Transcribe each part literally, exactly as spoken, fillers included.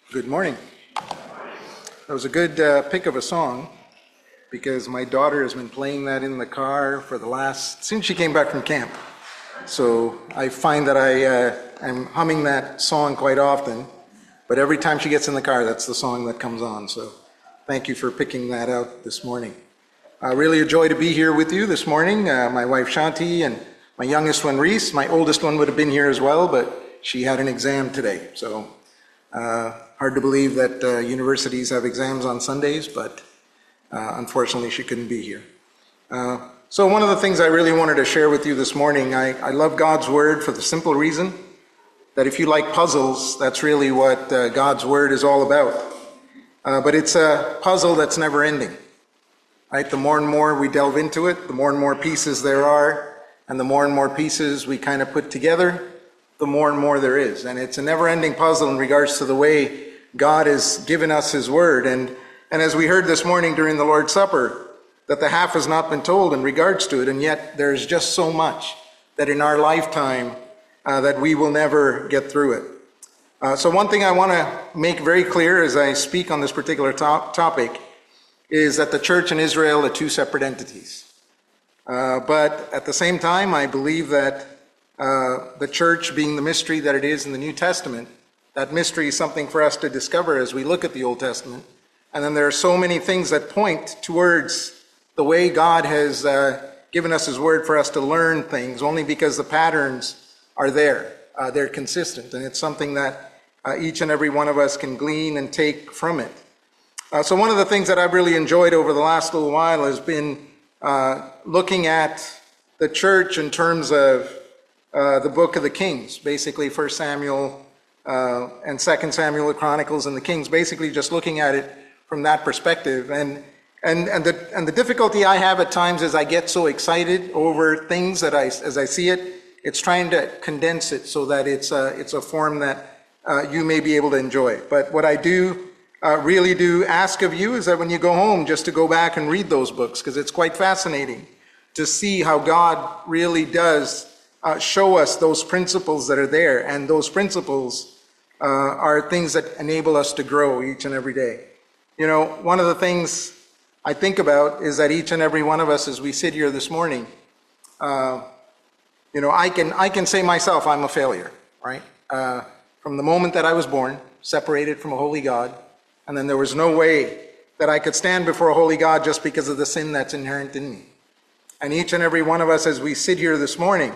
Good morning. That was a good uh, pick of a song because my daughter has been playing that in the car for the last, since she came back from camp. So I find that I uh, am humming that song quite often, but every time she gets in the car, that's the song that comes on. So thank you for picking that out this morning. I really a joy to be here with you this morning. Uh, my wife Shanti and my youngest one Reese. My oldest one would have been here as well, but she had an exam today. So uh, hard to believe that uh, universities have exams on Sundays, but uh, unfortunately she couldn't be here. Uh, so one of the things I really wanted to share with you this morning, I, I love God's Word for the simple reason that if you like puzzles, that's really what uh, God's Word is all about. Uh, but it's a puzzle that's never ending. Right? The more and more we delve into it, the more and more pieces there are, and the more and more pieces we kind of put together, the more and more there is. And it's a never-ending puzzle in regards to the way God has given us His Word. And, and as we heard this morning during the Lord's Supper, that the half has not been told in regards to it, and yet there's just so much that in our lifetime uh, that we will never get through it. Uh, so one thing I want to make very clear as I speak on this particular to- topic is that the church and Israel are two separate entities. Uh, but at the same time, I believe that uh, the church being the mystery that it is in the New Testament, that mystery is something for us to discover as we look at the Old Testament. And then there are so many things that point towards the way God has uh, given us His Word for us to learn things, only because the patterns are there. Uh, they're consistent, and it's something that uh, each and every one of us can glean and take from it. Uh, so one of the things that I've really enjoyed over the last little while has been uh, looking at the church in terms of uh, the book of the Kings, basically First Samuel uh, and Second Samuel, the Chronicles and the Kings, basically just looking at it from that perspective. And and and the and the difficulty I have at times is I get so excited over things that I, as I see it, it's trying to condense it so that it's a, it's a form that uh, you may be able to enjoy. But what I do Uh, really do ask of you is that when you go home, just to go back and read those books, because it's quite fascinating to see how God really does uh, show us those principles that are there. And those principles uh, are things that enable us to grow each and every day. You know, one of the things I think about is that each and every one of us, as we sit here this morning, uh, you know, I can, I can say myself, I'm a failure, right? Uh, from the moment that I was born, separated from a holy God, and then there was no way that I could stand before a holy God just because of the sin that's inherent in me. And each and every one of us, as we sit here this morning,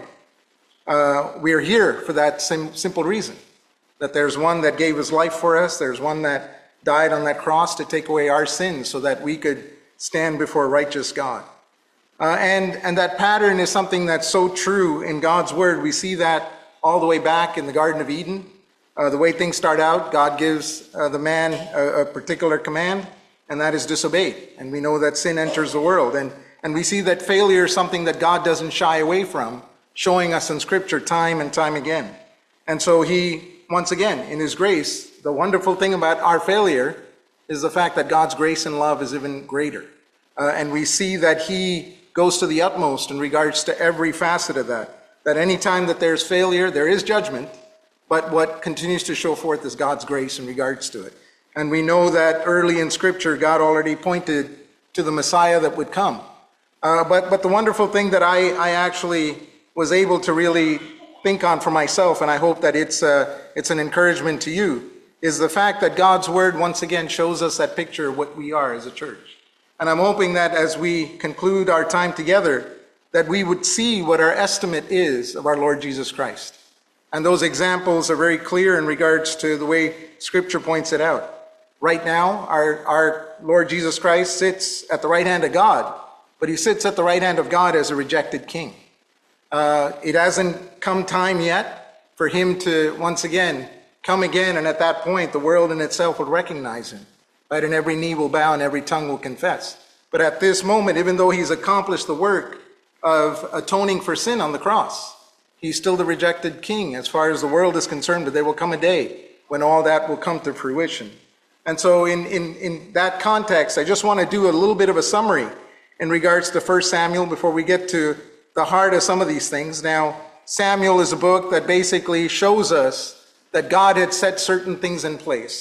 uh, we are here for that sim- simple reason, that there's one that gave His life for us, there's one that died on that cross to take away our sins so that we could stand before a righteous God. Uh, and, and that pattern is something that's so true in God's Word. We see that all the way back in the Garden of Eden. Uh, the way things start out, God gives uh, the man a, a particular command, and that is disobeyed. And we know that sin enters the world. And, and we see that failure is something that God doesn't shy away from, showing us in Scripture time and time again. And so He, once again, in His grace, the wonderful thing about our failure is the fact that God's grace and love is even greater. Uh, and we see that He goes to the utmost in regards to every facet of that. That any time that there's failure, there is judgment. But what continues to show forth is God's grace in regards to it. And we know that early in Scripture, God already pointed to the Messiah that would come. Uh, but, but the wonderful thing that I, I actually was able to really think on for myself, and I hope that it's, uh, it's an encouragement to you, is the fact that God's Word once again shows us that picture of what we are as a church. And I'm hoping that as we conclude our time together, that we would see what our estimate is of our Lord Jesus Christ. And those examples are very clear in regards to the way Scripture points it out. Right now, our, our Lord Jesus Christ sits at the right hand of God, but He sits at the right hand of God as a rejected king. Uh, it hasn't come time yet for Him to, once again, come again, and at that point, the world in itself will recognize Him. Right? And every knee will bow and every tongue will confess. But at this moment, even though He's accomplished the work of atoning for sin on the cross, He's still the rejected king as far as the world is concerned, but there will come a day when all that will come to fruition. And so in, in, in that context, I just want to do a little bit of a summary in regards to First Samuel before we get to the heart of some of these things. Now, Samuel is a book that basically shows us that God had set certain things in place.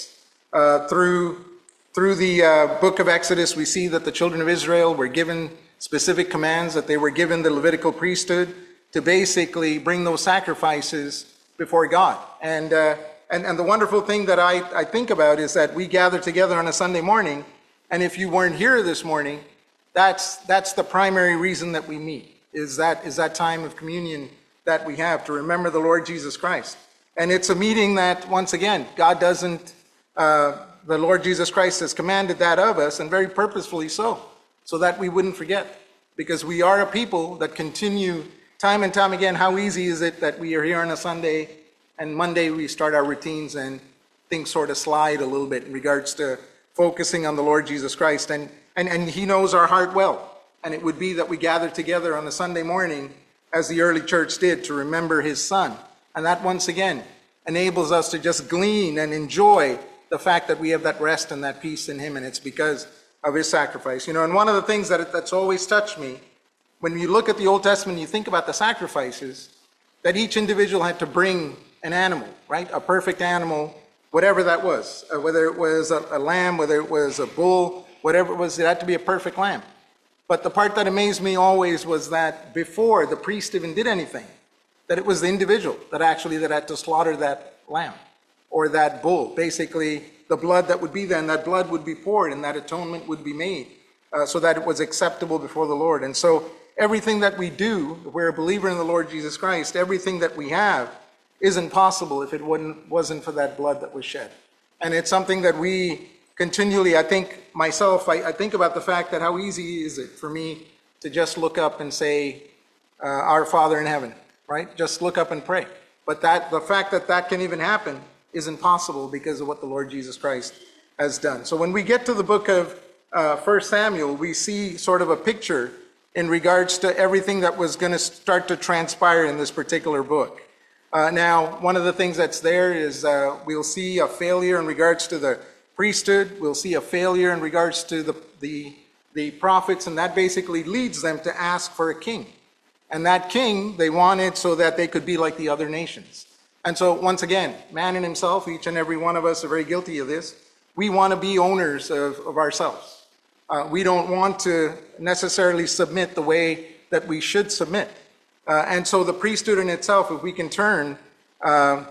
Uh, through, through the uh, book of Exodus, we see that the children of Israel were given specific commands, that they were given the Levitical priesthood to basically bring those sacrifices before God. And, uh, and, and the wonderful thing that I, I think about is that we gather together on a Sunday morning, and if you weren't here this morning, that's, that's the primary reason that we meet, is that, is that time of communion that we have to remember the Lord Jesus Christ. And it's a meeting that, once again, God doesn't, uh, the Lord Jesus Christ has commanded that of us, and very purposefully so, so that we wouldn't forget. Because we are a people that continue time and time again. How easy is it that we are here on a Sunday, and Monday we start our routines and things sort of slide a little bit in regards to focusing on the Lord Jesus Christ. And, and, and He knows our heart well. And it would be that we gather together on a Sunday morning, as the early church did, to remember His Son. And that, once again, enables us to just glean and enjoy the fact that we have that rest and that peace in Him, and it's because of His sacrifice. You know, and one of the things that that's always touched me, when you look at the Old Testament, you think about the sacrifices, that each individual had to bring an animal, right? A perfect animal, whatever that was, uh, whether it was a, a lamb, whether it was a bull, whatever it was, it had to be a perfect lamb. But the part that amazed me always was that before the priest even did anything, that it was the individual that actually that had to slaughter that lamb or that bull. Basically, the blood that would be there, and that blood would be poured, and that atonement would be made uh, so that it was acceptable before the Lord. And so everything that we do, if we're a believer in the Lord Jesus Christ, everything that we have isn't possible if it wouldn't, wasn't for that blood that was shed. And it's something that we continually, I think myself, I, I think about the fact that how easy is it for me to just look up and say, uh, Our Father in heaven, right? Just look up and pray. But that the fact that that can even happen isn't possible because of what the Lord Jesus Christ has done. So when we get to the book of uh, First Samuel, we see sort of a picture in regards to everything that was going to start to transpire in this particular book. Uh, now, one of the things that's there is uh, we'll see a failure in regards to the priesthood. We'll see a failure in regards to the, the, the prophets, and that basically leads them to ask for a king. And that king they wanted so that they could be like the other nations. And so, once again, man in himself, each and every one of us are very guilty of this. We want to be owners of, of ourselves. Uh, we don't want to necessarily submit the way that we should submit. Uh, and so the priesthood in itself, if we can turn uh,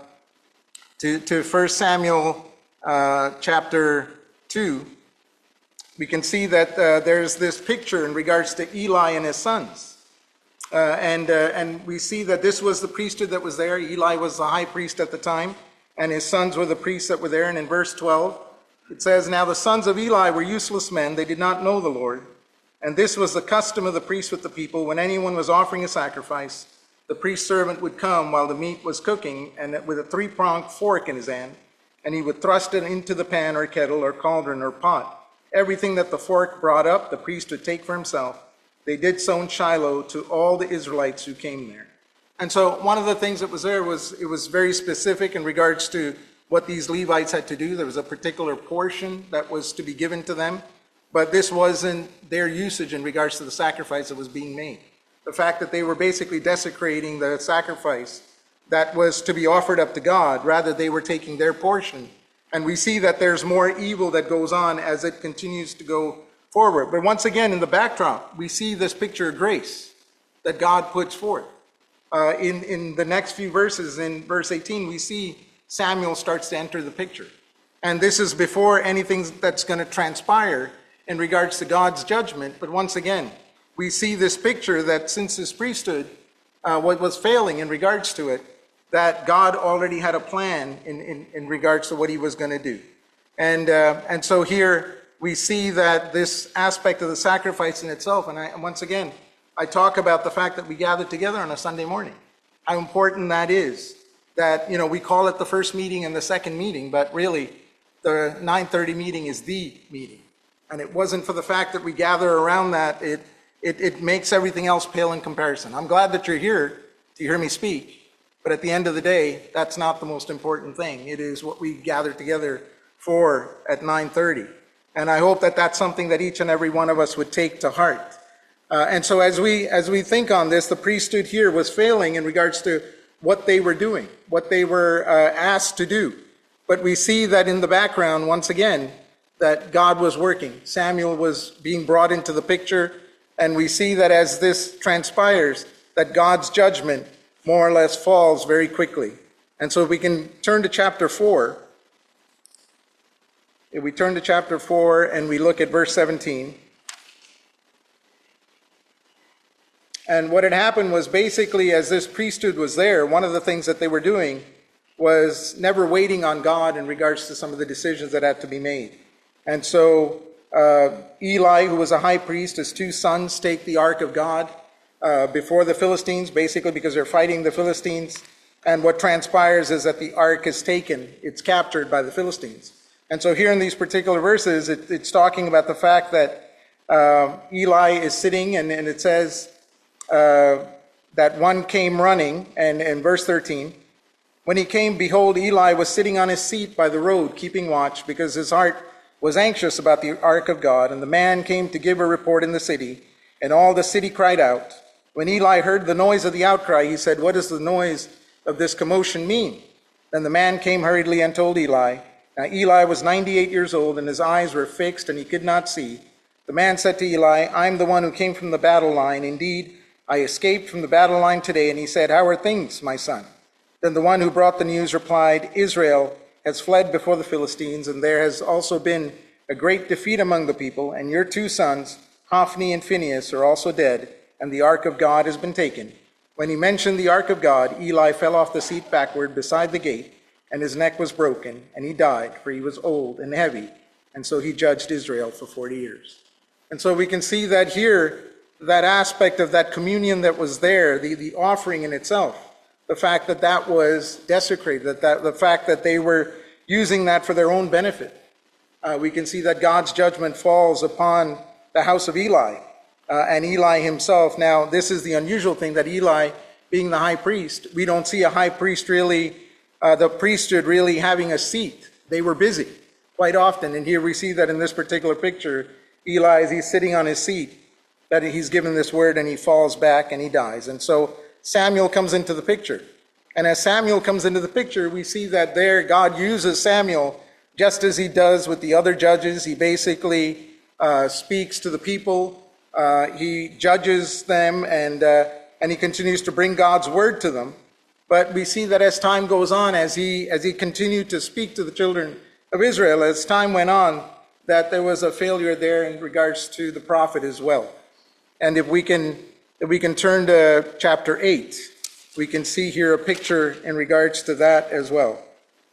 to, to First Samuel uh, chapter two, we can see that uh, there's this picture in regards to Eli and his sons. Uh, and, uh, and we see that this was the priesthood that was there. Eli was the high priest at the time, and his sons were the priests that were there. And in verse twelve, it says, Now the sons of Eli were useless men. They did not know the Lord. And this was the custom of the priest with the people. When anyone was offering a sacrifice, the priest's servant would come while the meat was cooking, and with a three-pronged fork in his hand, and he would thrust it into the pan or kettle or cauldron or pot. Everything that the fork brought up, the priest would take for himself. They did so in Shiloh to all the Israelites who came there. And so one of the things that was there was, it was very specific in regards to what these Levites had to do. There was a particular portion that was to be given to them, but this wasn't their usage in regards to the sacrifice that was being made. The fact that they were basically desecrating the sacrifice that was to be offered up to God, rather they were taking their portion. And we see that there's more evil that goes on as it continues to go forward. But once again, in the backdrop, we see this picture of grace that God puts forth. Uh, in, in the next few verses, in verse eighteen, we see Samuel starts to enter the picture. And this is before anything that's going to transpire in regards to God's judgment. But once again, we see this picture that since his priesthood uh, what was failing in regards to it, that God already had a plan in, in, in regards to what he was going to do. And, uh, and so here, we see that this aspect of the sacrifice in itself, and, I, and once again, I talk about the fact that we gather together on a Sunday morning, how important that is, that, you know, we call it the first meeting and the second meeting, but really the nine thirty meeting is the meeting. And it wasn't for the fact that we gather around that, it, it, it makes everything else pale in comparison. I'm glad that you're here to hear me speak, but at the end of the day, that's not the most important thing. It is what we gather together for at nine thirty. And I hope that that's something that each and every one of us would take to heart. Uh, and so as we as we think on this, the priesthood here was failing in regards to what they were doing, what they were uh, asked to do. But we see that in the background, once again, that God was working. Samuel was being brought into the picture, and we see that as this transpires, that God's judgment more or less falls very quickly. And so if we can turn to chapter four. If we turn to chapter four and we look at verse seventeen. And what had happened was basically, as this priesthood was there, one of the things that they were doing was never waiting on God in regards to some of the decisions that had to be made. And so uh, Eli, who was a high priest, his two sons take the ark of God uh, before the Philistines, basically because they're fighting the Philistines. And what transpires is that the ark is taken, it's captured by the Philistines. And so here in these particular verses, it, it's talking about the fact that uh, Eli is sitting, and, and it says uh, that one came running, and in verse thirteen, when he came, behold, Eli was sitting on his seat by the road, keeping watch, because his heart was anxious about the ark of God. And the man came to give a report in the city, and all the city cried out. When Eli heard the noise of the outcry, he said, what does the noise of this commotion mean? Then the man came hurriedly and told Eli. Now Eli was ninety-eight years old, and his eyes were fixed, and he could not see. The man said to Eli, I am the one who came from the battle line. Indeed, I escaped from the battle line today. And he said, how are things, my son? Then the one who brought the news replied, Israel has fled before the Philistines, and there has also been a great defeat among the people, and your two sons, Hophni and Phinehas, are also dead, and the ark of God has been taken. When he mentioned the ark of God, Eli fell off the seat backward beside the gate, and his neck was broken, and he died, for he was old and heavy, and so he judged Israel for forty years. And so we can see that here, that aspect of that communion that was there, the, the offering in itself, the fact that that was desecrated, that, that the fact that they were using that for their own benefit. Uh, we can see that God's judgment falls upon the house of Eli, uh, and Eli himself. Now, this is the unusual thing, that Eli, being the high priest, we don't see a high priest really, uh, the priesthood really having a seat. They were busy quite often, and here we see that in this particular picture, Eli, as he's sitting on his seat, that he's given this word, and he falls back and he dies. And so Samuel comes into the picture. And as Samuel comes into the picture, we see that there God uses Samuel just as he does with the other judges. He basically uh, speaks to the people. Uh, he judges them, and, uh, and he continues to bring God's word to them. But we see that as time goes on, as he, as he continued to speak to the children of Israel, as time went on, that there was a failure there in regards to the prophet as well. And if we can, if we can turn to chapter eight, we can see here a picture in regards to that as well.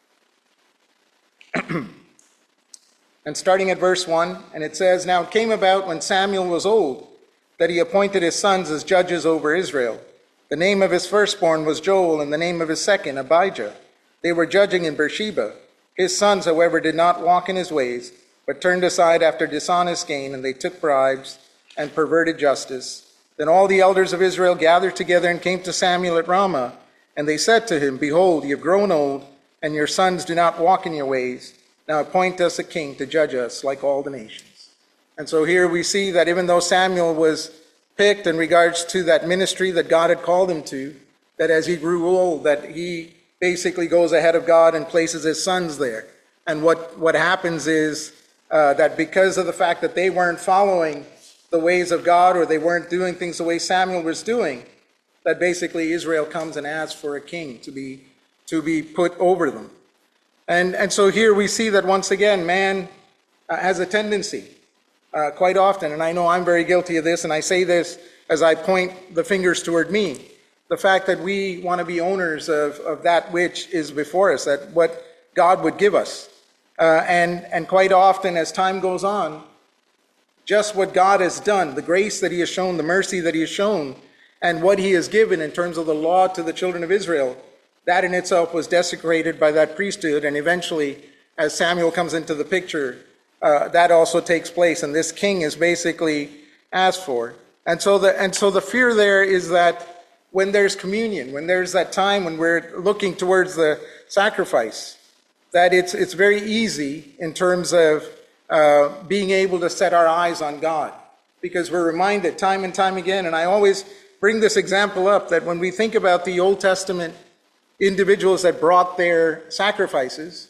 And starting at verse one, and it says, Now it came about when Samuel was old, that he appointed his sons as judges over Israel. The name of his firstborn was Joel, and the name of his second, Abijah. They were judging in Beersheba. His sons, however, did not walk in his ways, but turned aside after dishonest gain, and they took bribes and perverted justice. Then all the elders of Israel gathered together and came to Samuel at Ramah, and they said to him, Behold, you have grown old, and your sons do not walk in your ways. Now appoint us a king to judge us like all the nations. And so here we see that even though Samuel was picked in regards to that ministry that God had called him to, that as he grew old, that he basically goes ahead of God and places his sons there. And what, what happens is uh, that because of the fact that they weren't following the ways of God, or they weren't doing things the way Samuel was doing, that basically Israel comes and asks for a king to be to be put over them. And and so here we see that once again, man uh, has a tendency uh, quite often, and I know I'm very guilty of this, and I say this as I point the fingers toward me, the fact that we want to be owners of, of that which is before us, that what God would give us. Uh, and, and quite often as time goes on, just what God has done, the grace that he has shown, the mercy that he has shown, and what he has given in terms of the law to the children of Israel, that in itself was desecrated by that priesthood. And eventually, as Samuel comes into the picture, uh, that also takes place, and this king is basically asked for. And so the and so the fear there is that when there's communion, when there's that time when we're looking towards the sacrifice, that it's it's very easy in terms of Uh, being able to set our eyes on God, because we're reminded time and time again, and I always bring this example up, that when we think about the Old Testament individuals that brought their sacrifices,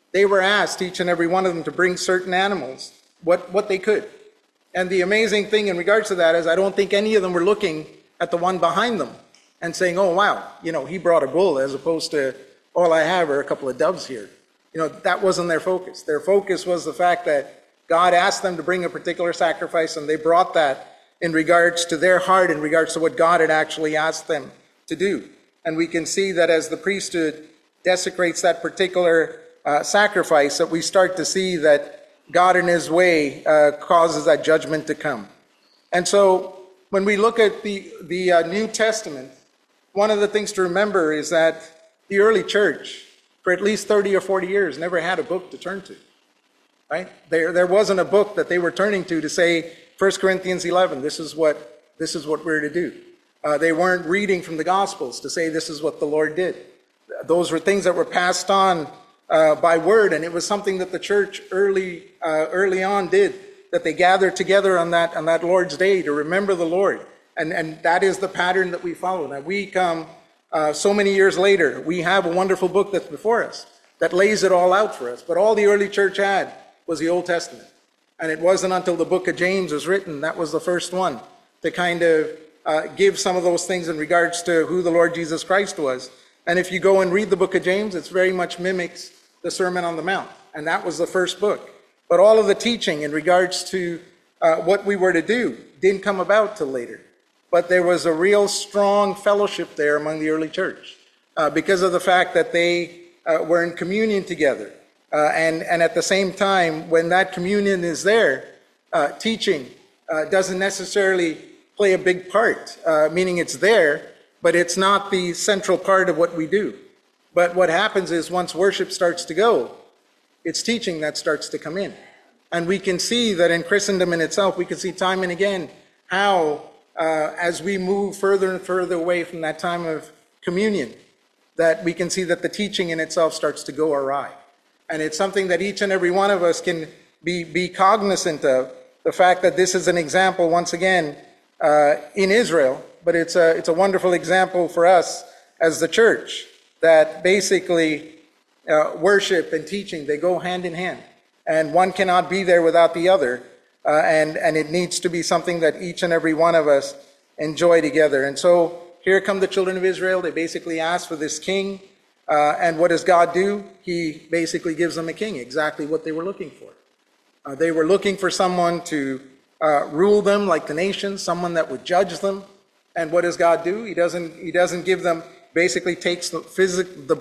they were asked, each and every one of them, to bring certain animals, what, what they could. And the amazing thing in regards to that is I don't think any of them were looking at the one behind them and saying, oh, wow, you know, he brought a bull as opposed to all I have are a couple of doves here. You know, that wasn't their focus. Their focus was the fact that God asked them to bring a particular sacrifice, and they brought that in regards to their heart, in regards to what God had actually asked them to do. And we can see that as the priesthood desecrates that particular uh, sacrifice, that we start to see that God in his way uh, causes that judgment to come. And so when we look at the, the uh, New Testament, one of the things to remember is that the early church, for at least thirty or forty years, never had a book to turn to. Right? There, there wasn't a book that they were turning to to say, First Corinthians eleven, this is what, this is what we're to do. Uh, they weren't reading from the Gospels to say this is what the Lord did. Those were things that were passed on uh, by word, and it was something that the church early, uh, early on did, that they gathered together on that, on that Lord's Day to remember the Lord. And, and that is the pattern that we follow. Now we come uh, so many years later, we have a wonderful book that's before us that lays it all out for us. But all the early church had was the Old Testament. And it wasn't until the book of James was written, that was the first one to kind of uh, give some of those things in regards to who the Lord Jesus Christ was. And if you go and read the book of James, it very much mimics the Sermon on the Mount. And that was the first book. But all of the teaching in regards to uh, what we were to do didn't come about till later. But there was a real strong fellowship there among the early church uh, because of the fact that they uh, were in communion together. Uh, and, and at the same time, when that communion is there, uh, teaching uh, doesn't necessarily play a big part, uh, meaning it's there, but it's not the central part of what we do. But what happens is once worship starts to go, it's teaching that starts to come in. And we can see that in Christendom in itself, we can see time and again how uh, as we move further and further away from that time of communion, that we can see that the teaching in itself starts to go awry. And it's something that each and every one of us can be, be cognizant of, the fact that this is an example, once again, uh, in Israel, but it's a, it's a wonderful example for us as the church, that basically uh, worship and teaching, they go hand in hand. And one cannot be there without the other. Uh, and, and it needs to be something that each and every one of us enjoy together. And so here come the children of Israel. They basically ask for this king. Uh, and what does God do? He basically gives them a king, exactly what they were looking for. Uh, they were looking for someone to uh, rule them like the nations, someone that would judge them. And what does God do? He doesn't, he doesn't give them, basically takes the, physic, the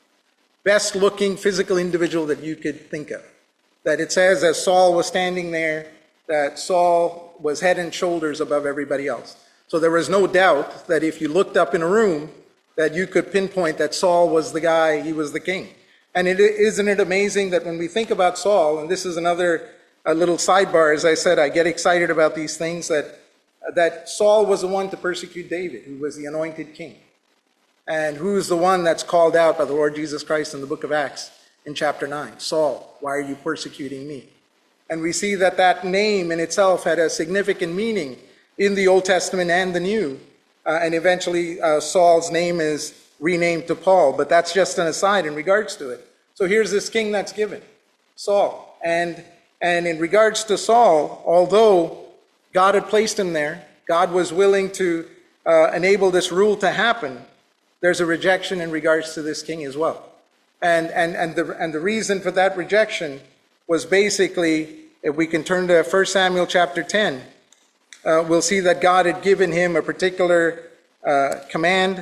best looking physical individual that you could think of. That it says as Saul was standing there, that Saul was head and shoulders above everybody else. So there was no doubt that if you looked up in a room, that you could pinpoint that Saul was the guy, he was the king. And it, isn't it amazing that when we think about Saul, and this is another a little sidebar, as I said, I get excited about these things, that, that Saul was the one to persecute David, who was the anointed king. And who's the one that's called out by the Lord Jesus Christ in the book of Acts in chapter nine? Saul, why are you persecuting me? And we see that that name in itself had a significant meaning in the Old Testament and the New. Uh, and eventually uh, Saul's name is renamed to Paul, but that's just an aside in regards to it. So here's this king that's given, Saul. And, and in regards to Saul, although God had placed him there, God was willing to uh, enable this rule to happen, there's a rejection in regards to this king as well. And, and, and, the, and the reason for that rejection was basically, if we can turn to First Samuel chapter ten, uh, we'll see that God had given him a particular uh, command.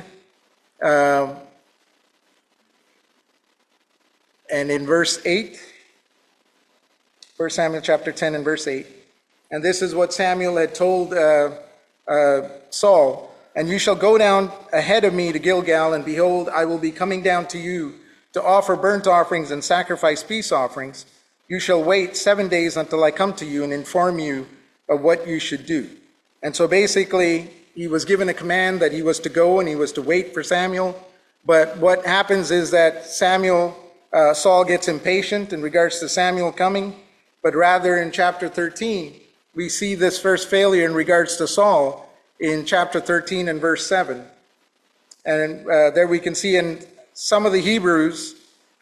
Uh, and in verse eight, First Samuel chapter ten and verse eight, and this is what Samuel had told uh, uh, Saul, and you shall go down ahead of me to Gilgal, and behold, I will be coming down to you to offer burnt offerings and sacrifice peace offerings. You shall wait seven days until I come to you and inform you of what you should do. And so basically, he was given a command that he was to go and he was to wait for Samuel. But what happens is that Samuel, uh, Saul gets impatient in regards to Samuel coming. But rather in chapter thirteen, we see this first failure in regards to Saul in chapter thirteen and verse seven. And uh, there we can see in some of the Hebrews,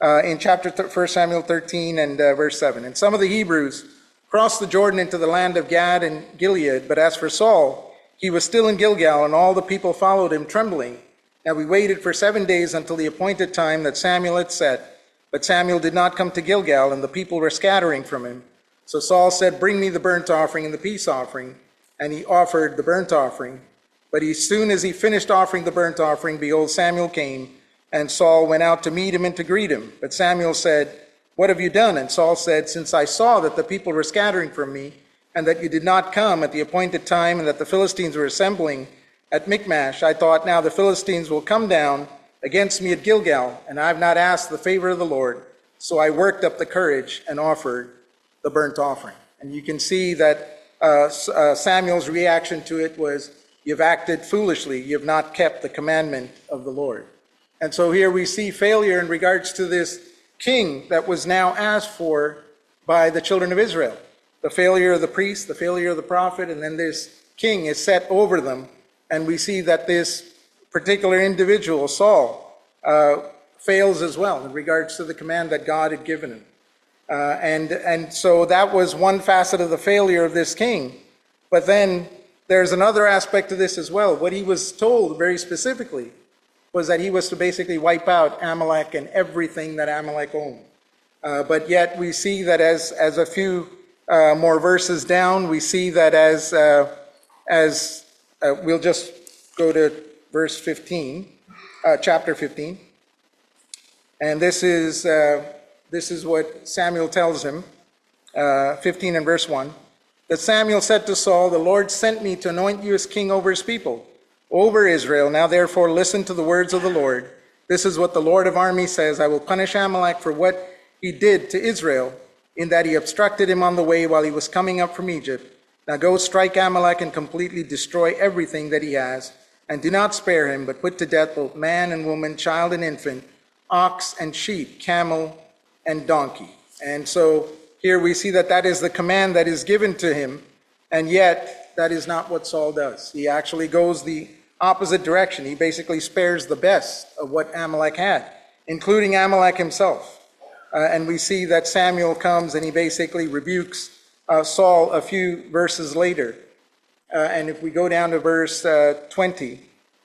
uh, in chapter th- First Samuel thirteen and uh, verse seven. And some of the Hebrews crossed the Jordan into the land of Gad and Gilead, but as for Saul, he was still in Gilgal, and all the people followed him trembling. Now we waited for seven days until the appointed time that Samuel had set, but Samuel did not come to Gilgal, and the people were scattering from him. So Saul said, "Bring me the burnt offering and the peace offering." And he offered the burnt offering. But as soon as he finished offering the burnt offering, behold, Samuel came, and Saul went out to meet him and to greet him. But Samuel said, "What have you done?" And Saul said, "Since I saw that the people were scattering from me, and that you did not come at the appointed time, and that the Philistines were assembling at Michmash, I thought, now the Philistines will come down against me at Gilgal, and I have not asked the favor of the Lord. So I worked up the courage and offered the burnt offering." And you can see that uh, uh, Samuel's reaction to it was, "You've acted foolishly. You've not kept the commandment of the Lord." And so here we see failure in regards to this king that was now asked for by the children of Israel. The failure of the priest, the failure of the prophet, and then this king is set over them. And we see that this particular individual, Saul, uh, fails as well in regards to the command that God had given him. Uh, and, and so that was one facet of the failure of this king. But then there's another aspect to this as well. What he was told very specifically was that he was to basically wipe out Amalek and everything that Amalek owned. Uh, but yet we see that as, as a few uh, more verses down, we see that as, uh, as uh, we'll just go to verse fifteen, uh, chapter fifteen. And this is, uh, this is what Samuel tells him, uh, fifteen and verse one. That Samuel said to Saul, "The Lord sent me to anoint you as king over his people, over Israel. Now therefore listen to the words of the Lord. This is what the Lord of armies says. I will punish Amalek for what he did to Israel, in that he obstructed him on the way while he was coming up from Egypt. Now go strike Amalek and completely destroy everything that he has, and do not spare him, but put to death both man and woman, child and infant, ox and sheep, camel and donkey." And so here we see that that is the command that is given to him, and yet that is not what Saul does. He actually goes the opposite direction. He basically spares the best of what Amalek had, including Amalek himself. Uh, and we see that Samuel comes and he basically rebukes uh, Saul a few verses later. Uh, and if we go down to verse uh, twenty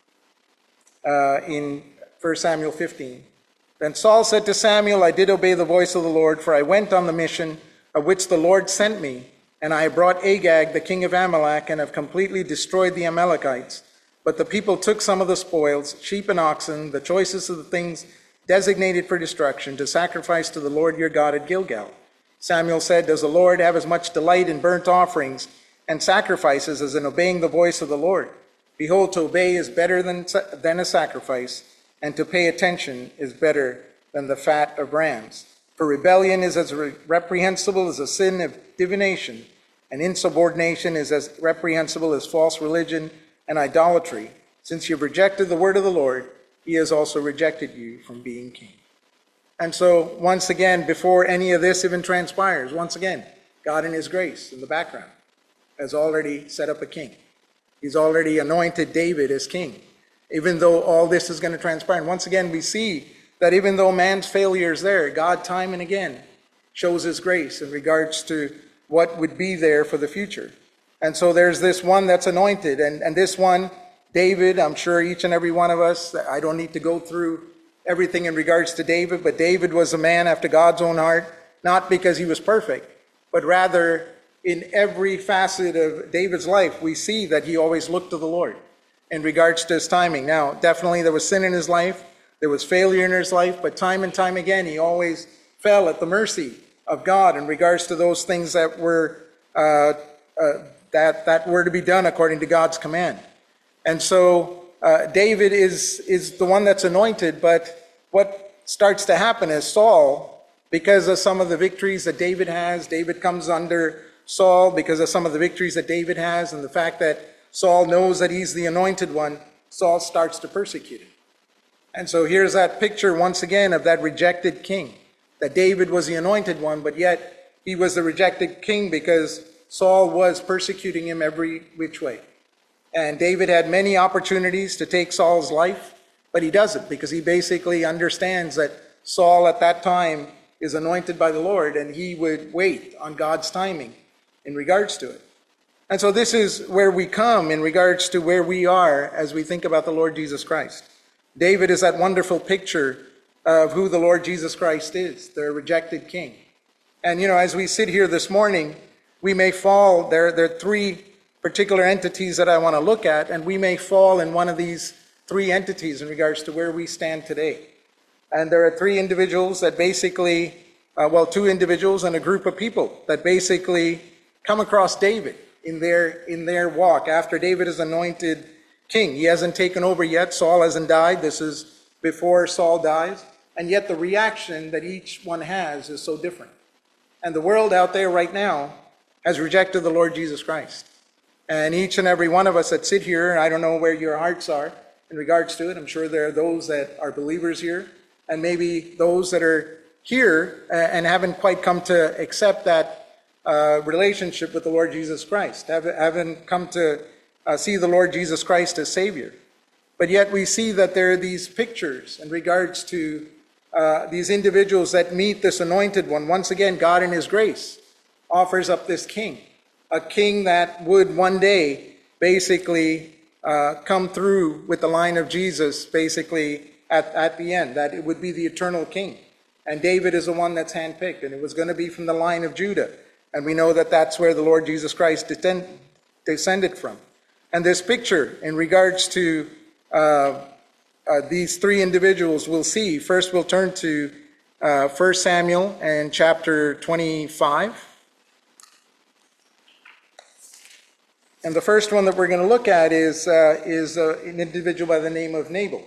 uh, in First Samuel fifteen. Then Saul said to Samuel, "I did obey the voice of the Lord, for I went on the mission of which the Lord sent me, and I brought Agag, the king of Amalek, and have completely destroyed the Amalekites. But the people took some of the spoils, sheep and oxen, the choicest of the things designated for destruction, to sacrifice to the Lord your God at Gilgal." Samuel said, "Does the Lord have as much delight in burnt offerings and sacrifices as in obeying the voice of the Lord? Behold, to obey is better than, than a sacrifice, and to pay attention is better than the fat of rams. For rebellion is as reprehensible as a sin of divination, and insubordination is as reprehensible as false religion and idolatry. Since you've rejected the word of the Lord, he has also rejected you from being king." And so, once again, before any of this even transpires, once again, God in his grace in the background has already set up a king. He's already anointed David as king, even though all this is going to transpire. And once again, we see that even though man's failure is there, God time and again shows his grace in regards to what would be there for the future. And so there's this one that's anointed, and, and this one, David, I'm sure each and every one of us, I don't need to go through everything in regards to David, but David was a man after God's own heart, not because he was perfect, but rather in every facet of David's life, we see that he always looked to the Lord in regards to his timing. Now, definitely there was sin in his life, there was failure in his life, but time and time again, he always fell at the mercy of God in regards to those things that were uh, uh, that that were to be done according to God's command. And so uh, David is is the one that's anointed, but what starts to happen is Saul, because of some of the victories that David has, David comes under Saul because of some of the victories that David has, and the fact that Saul knows that he's the anointed one, Saul starts to persecute him. And so here's that picture once again of that rejected king, that David was the anointed one, but yet he was the rejected king because Saul was persecuting him every which way. And David had many opportunities to take Saul's life, but he doesn't, because he basically understands that Saul at that time is anointed by the Lord, and he would wait on God's timing in regards to it. And so this is where we come in regards to where we are as we think about the Lord Jesus Christ. David is that wonderful picture of who the Lord Jesus Christ is, the rejected king. And, you know, as we sit here this morning, we may fall, there, there are three particular entities that I want to look at, and we may fall in one of these three entities in regards to where we stand today. And there are three individuals that basically, uh, well, two individuals and a group of people that basically come across David in their in their walk after David is anointed king. He hasn't taken over yet. Saul hasn't died. This is before Saul dies. And yet the reaction that each one has is so different. And the world out there right now has rejected the Lord Jesus Christ. And each and every one of us that sit here, I don't know where your hearts are in regards to it. I'm sure there are those that are believers here, and maybe those that are here and haven't quite come to accept that uh, relationship with the Lord Jesus Christ, haven't come to uh, see the Lord Jesus Christ as Savior. But yet we see that there are these pictures in regards to uh, these individuals that meet this anointed one. Once again, God in his grace offers up this king, a king that would one day basically uh, come through with the line of Jesus basically at, at the end, that it would be the eternal king. And David is the one that's handpicked, and it was going to be from the line of Judah. And we know that that's where the Lord Jesus Christ descended from. And this picture in regards to uh, uh, these three individuals we'll see. First, we'll turn to uh, First Samuel and chapter twenty-five. And the first one that we're going to look at is, uh, is uh, an individual by the name of Nabal.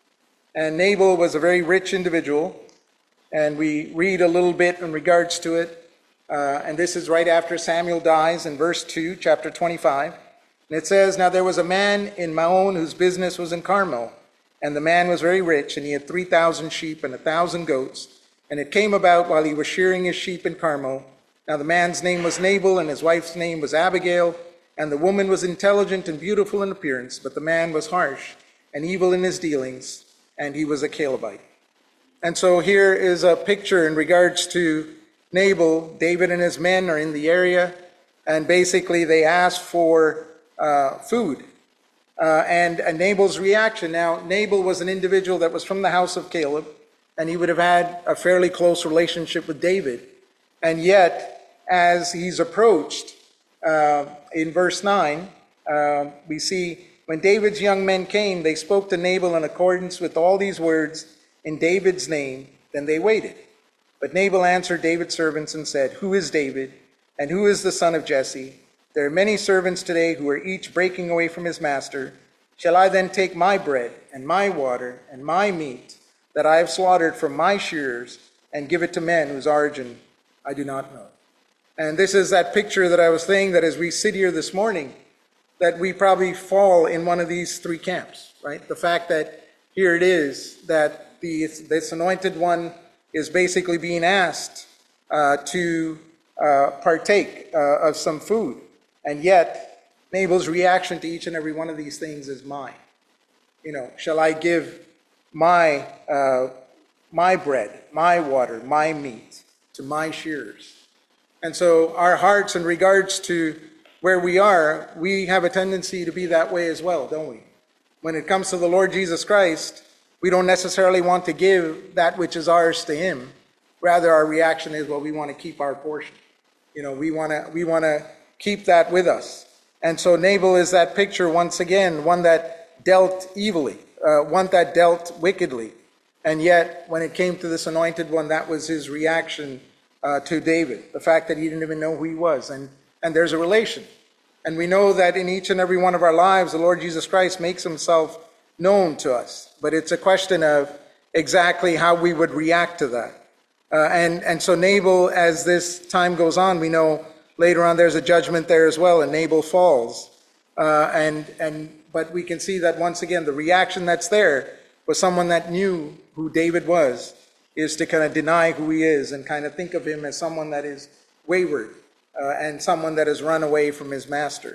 And Nabal was a very rich individual, and we read a little bit in regards to it. Uh, and this is right after Samuel dies in verse two, chapter twenty-five. And it says, "Now there was a man in Maon whose business was in Carmel, and the man was very rich, and he had three thousand sheep and a thousand goats. And it came about while he was shearing his sheep in Carmel. Now the man's name was Nabal, and his wife's name was Abigail. And the woman was intelligent and beautiful in appearance, but the man was harsh and evil in his dealings, and he was a Calebite." And so here is a picture in regards to Nabal. David and his men are in the area, and basically they ask for uh, food. Uh, and, and Nabal's reaction. Now, Nabal was an individual that was from the house of Caleb, and he would have had a fairly close relationship with David. And yet, as he's approached, uh, in verse nine, uh, we see, "When David's young men came, they spoke to Nabal in accordance with all these words in David's name. Then they waited. But Nabal answered David's servants and said, 'Who is David, and who is the son of Jesse? There are many servants today who are each breaking away from his master. Shall I then take my bread and my water and my meat that I have slaughtered from my shearers and give it to men whose origin I do not know?'" And this is that picture that I was saying, that as we sit here this morning, that we probably fall in one of these three camps, right? The fact that here it is, that the, this anointed one is basically being asked uh, to uh, partake uh, of some food. And yet, Nabal's reaction to each and every one of these things is mine. You know, shall I give my, uh, my bread, my water, my meat to my shearers? And so our hearts in regards to where we are, we have a tendency to be that way as well, don't we? When it comes to the Lord Jesus Christ, we don't necessarily want to give that which is ours to him. Rather, our reaction is, well, we want to keep our portion. You know, we want to we want to keep that with us. And so Nabal is that picture once again, one that dealt evilly, uh, one that dealt wickedly. And yet, when it came to this anointed one, that was his reaction Uh, to David, the fact that he didn't even know who he was. And, and there's a relation. And we know that in each and every one of our lives, the Lord Jesus Christ makes himself known to us. But it's a question of exactly how we would react to that. Uh, and, and so Nabal, as this time goes on, we know later on there's a judgment there as well, and Nabal falls. Uh, and, and, but we can see that once again, the reaction that's there was someone that knew who David was, is to kind of deny who he is and kind of think of him as someone that is wayward uh, and someone that has run away from his master.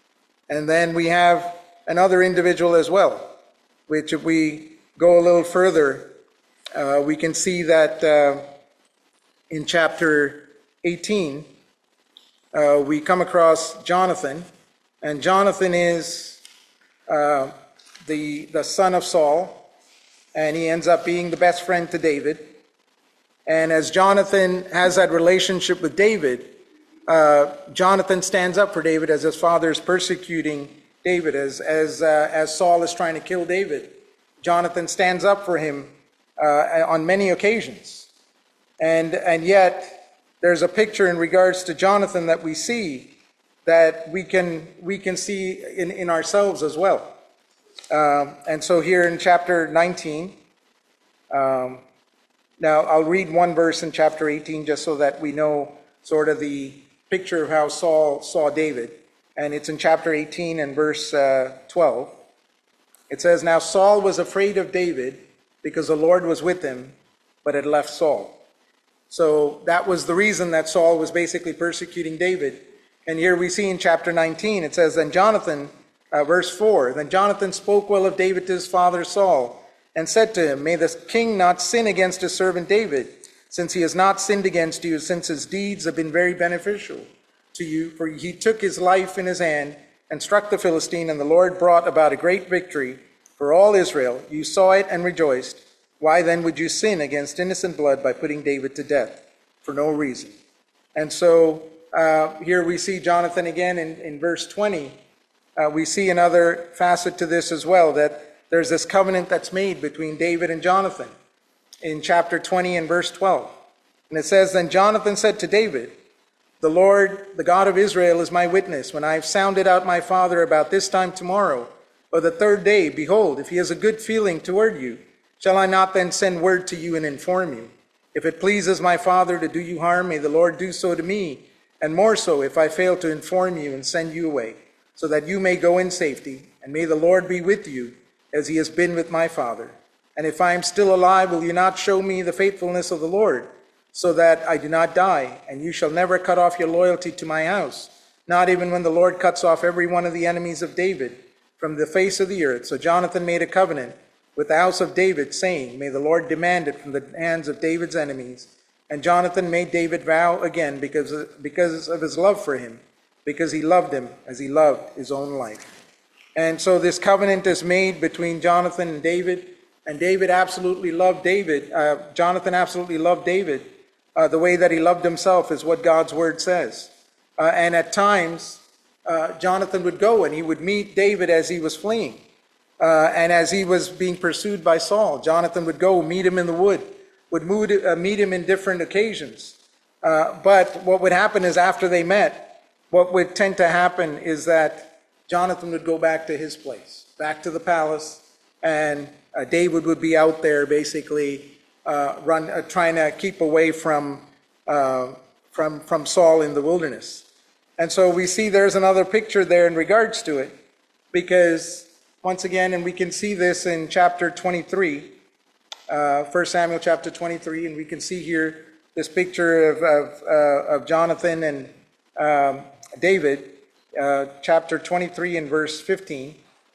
And then we have another individual as well, which if we go a little further uh, we can see that uh, in chapter eighteen, uh, we come across Jonathan, and Jonathan is uh, the, the son of Saul, and he ends up being the best friend to David. And as Jonathan has that relationship with David, uh, Jonathan stands up for David as his father is persecuting David, as as uh, as Saul is trying to kill David. Jonathan stands up for him uh, on many occasions. And and yet there's a picture in regards to Jonathan that we see that we can we can see in, in ourselves as well. Um, and so here in chapter nineteen, um, now I'll read one verse in chapter eighteen just so that we know sort of the picture of how Saul saw David. And it's in chapter eighteen and verse uh, twelve. It says, "Now Saul was afraid of David because the Lord was with him, but had left Saul." So that was the reason that Saul was basically persecuting David. And here we see in chapter nineteen, it says, "Then Jonathan," uh, verse four, "Then Jonathan spoke well of David to his father Saul, and said to him, 'May the king not sin against his servant David, since he has not sinned against you, since his deeds have been very beneficial to you. For he took his life in his hand and struck the Philistine, and the Lord brought about a great victory for all Israel. You saw it and rejoiced. Why then would you sin against innocent blood by putting David to death for no reason?'" And so uh, here we see Jonathan again in, in verse twenty. Uh, we see another facet to this as well, that there's this covenant that's made between David and Jonathan in chapter twenty and verse twelve. And it says, "Then Jonathan said to David, 'The Lord, the God of Israel, is my witness. When I have sounded out my father about this time tomorrow, or the third day, behold, if he has a good feeling toward you, shall I not then send word to you and inform you? If it pleases my father to do you harm, may the Lord do so to me, and more so if I fail to inform you and send you away, so that you may go in safety, and may the Lord be with you, as he has been with my father. And if I am still alive, will you not show me the faithfulness of the Lord, so that I do not die, and you shall never cut off your loyalty to my house, not even when the Lord cuts off every one of the enemies of David from the face of the earth?' So Jonathan made a covenant with the house of David, saying, 'May the Lord demand it from the hands of David's enemies.' And Jonathan made David vow again because of, because of his love for him, because he loved him as he loved his own life." And so this covenant is made between Jonathan and David, and David absolutely loved David. Uh, Jonathan absolutely loved David. Uh, the way that he loved himself is what God's word says. Uh, and at times, uh, Jonathan would go and he would meet David as he was fleeing. Uh, and as he was being pursued by Saul, Jonathan would go meet him in the wood, would mood, uh, meet him in different occasions. Uh, but what would happen is after they met, what would tend to happen is that Jonathan would go back to his place, back to the palace, and uh, David would be out there basically uh, run, uh, trying to keep away from, uh, from, from Saul in the wilderness. And so we see there's another picture there in regards to it, because once again, and we can see this in chapter twenty-three, uh, First Samuel chapter twenty-three, and we can see here this picture of, of, uh, of Jonathan and um, David. Uh, chapter twenty-three and verse fifteen.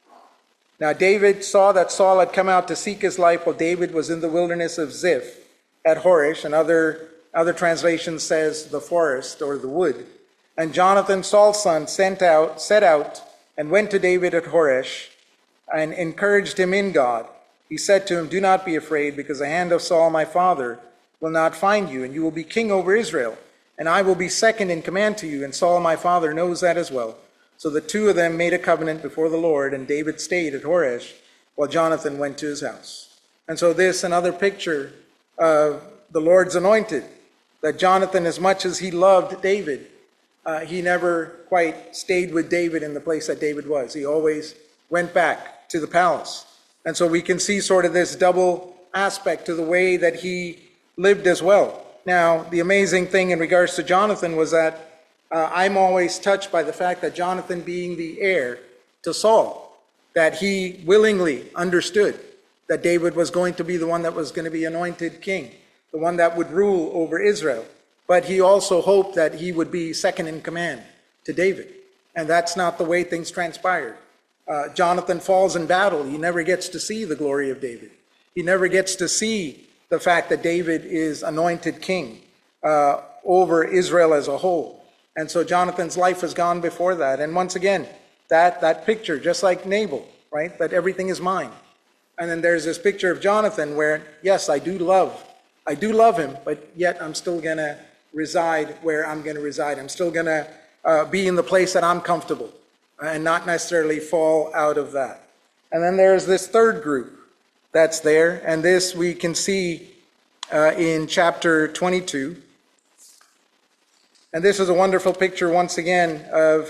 "Now David saw that Saul had come out to seek his life while David was in the wilderness of Ziph at Horish," and other, other translation says the forest or the wood. "And Jonathan, Saul's son, sent out, set out and went to David at Horish and encouraged him in God. He said to him, 'Do not be afraid, because the hand of Saul my father will not find you, and you will be king over Israel. And I will be second in command to you, and Saul my father knows that as well.' So the two of them made a covenant before the Lord, and David stayed at Horish while Jonathan went to his house." And so this, another picture of the Lord's anointed, that Jonathan, as much as he loved David, uh, he never quite stayed with David in the place that David was. He always went back to the palace. And so we can see sort of this double aspect to the way that he lived as well. Now, the amazing thing in regards to Jonathan was that uh, I'm always touched by the fact that Jonathan, being the heir to Saul, that he willingly understood that David was going to be the one that was going to be anointed king, the one that would rule over Israel. But he also hoped that he would be second in command to David. And that's not the way things transpired. Uh, Jonathan falls in battle. He never gets to see the glory of David. He never gets to see the fact that David is anointed king uh, over Israel as a whole. And so Jonathan's life has gone before that. And once again, that, that picture, just like Nabal, right, that everything is mine. And then there's this picture of Jonathan where, yes, I do love, I do love him, but yet I'm still going to reside where I'm going to reside. I'm still going to uh, be in the place that I'm comfortable and not necessarily fall out of that. And then there's this third group that's there, and this we can see uh, in chapter twenty-two. And this is a wonderful picture once again of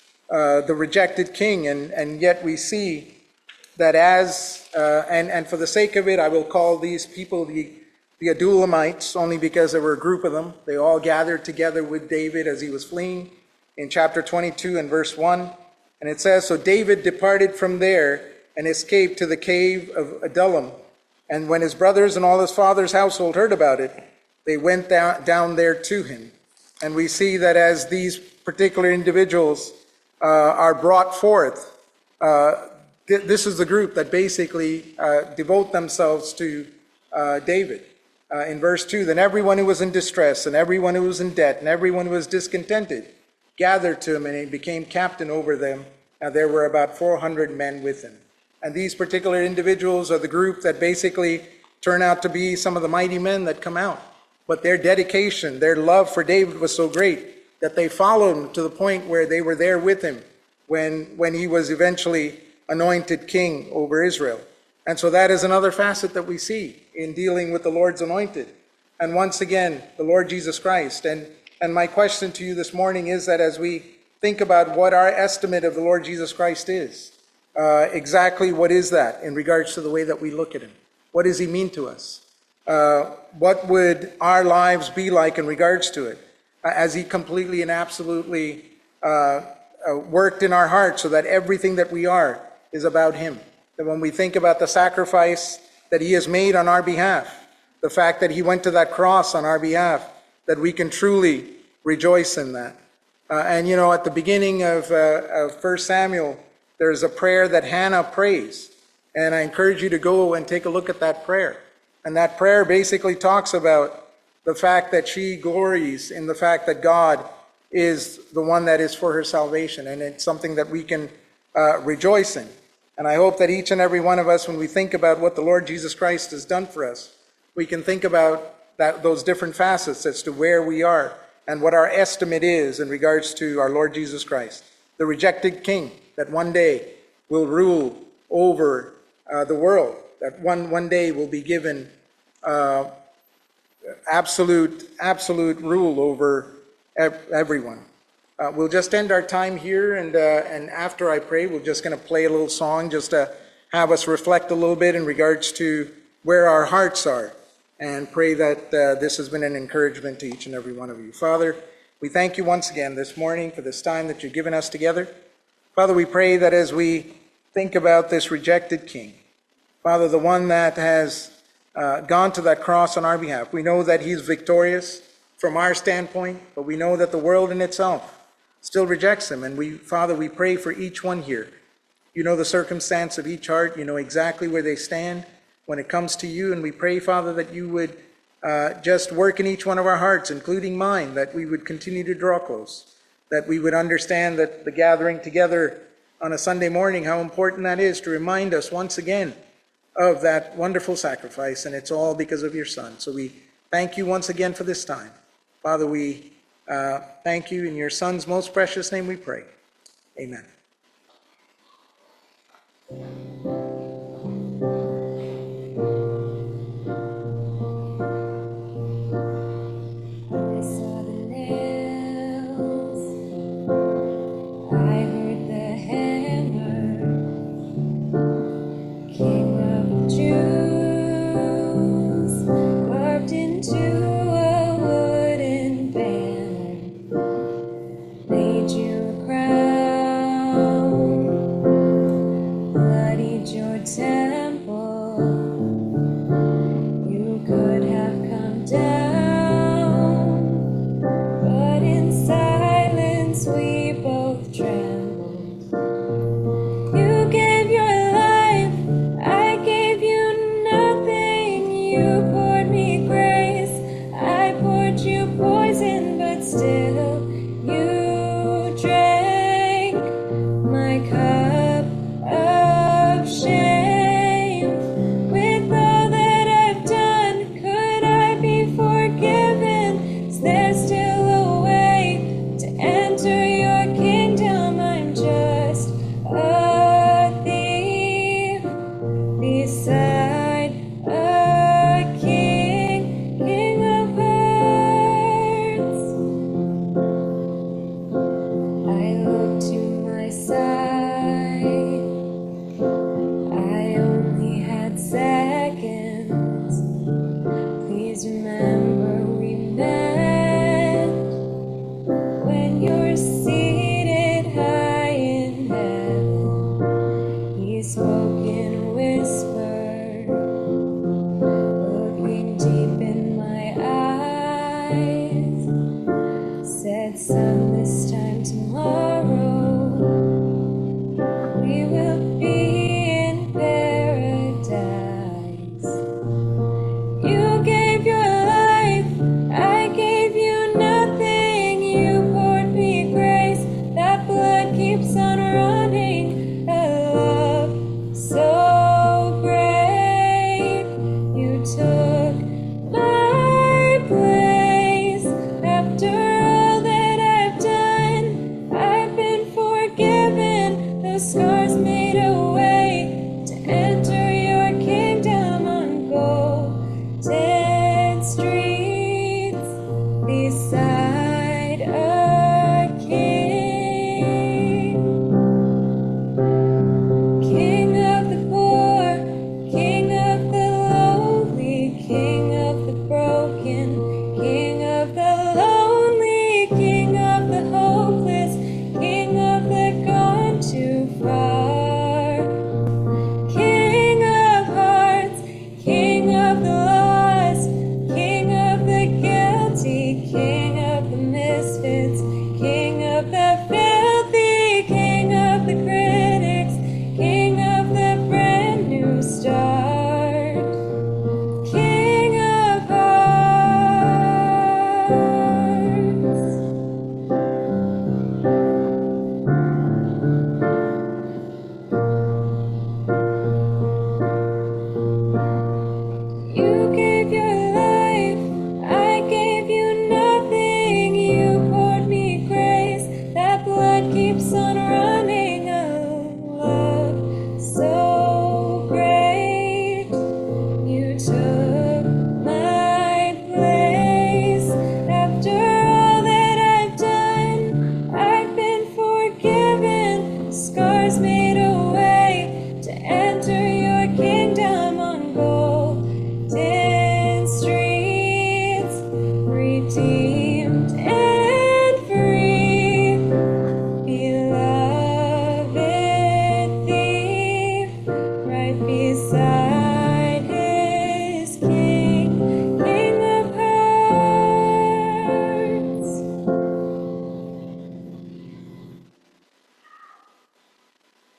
uh, the rejected king, and, and yet we see that as, uh, and, and for the sake of it, I will call these people the, the Adulamites, only because there were a group of them. They all gathered together with David as he was fleeing in chapter twenty-two and verse one. And it says, so David departed from there and escaped to the cave of Adullam. And when his brothers and all his father's household heard about it, they went down, down there to him. And we see that as these particular individuals uh, are brought forth, uh, th- this is the group that basically uh, devote themselves to uh, David. Uh, in verse two, then everyone who was in distress and everyone who was in debt and everyone who was discontented gathered to him, and he became captain over them. Now there were about four hundred men with him. And these particular individuals are the group that basically turn out to be some of the mighty men that come out. But their dedication, their love for David was so great that they followed him to the point where they were there with him when, when he was eventually anointed king over Israel. And so that is another facet that we see in dealing with the Lord's anointed. And once again, the Lord Jesus Christ. And, and my question to you this morning is that as we think about what our estimate of the Lord Jesus Christ is, uh, exactly what is that in regards to the way that we look at him? What does he mean to us? Uh, what would our lives be like in regards to it uh, as he completely and absolutely uh, uh, worked in our hearts so that everything that we are is about him? That when we think about the sacrifice that he has made on our behalf, the fact that he went to that cross on our behalf, that we can truly rejoice in that. Uh, and you know, at the beginning of, uh, of First Samuel, there's a prayer that Hannah prays. And I encourage you to go and take a look at that prayer. And that prayer basically talks about the fact that she glories in the fact that God is the one that is for her salvation. And it's something that we can uh, rejoice in. And I hope that each and every one of us, when we think about what the Lord Jesus Christ has done for us, we can think about that, those different facets as to where we are and what our estimate is in regards to our Lord Jesus Christ, the rejected King that one day will rule over uh, the world, that one, one day will be given uh, absolute, absolute rule over ev- everyone. Uh, we'll just end our time here, and uh, and after I pray, we're just going to play a little song just to have us reflect a little bit in regards to where our hearts are, and pray that uh, this has been an encouragement to each and every one of you. Father, we thank you once again this morning for this time that you've given us together. Father, we pray that as we think about this rejected King, Father, the one that has uh, gone to that cross on our behalf, we know that he's victorious from our standpoint, but we know that the world in itself still rejects him. And we, Father, we pray for each one here. You know the circumstance of each heart. You know exactly where they stand when it comes to you. And we pray, Father, that you would uh, just work in each one of our hearts, including mine, that we would continue to draw close, that we would understand that the gathering together on a Sunday morning, how important that is to remind us once again of that wonderful sacrifice. And it's all because of your Son. So we thank you once again for this time. Father, we Uh, thank you. In your Son's most precious name we pray. Amen.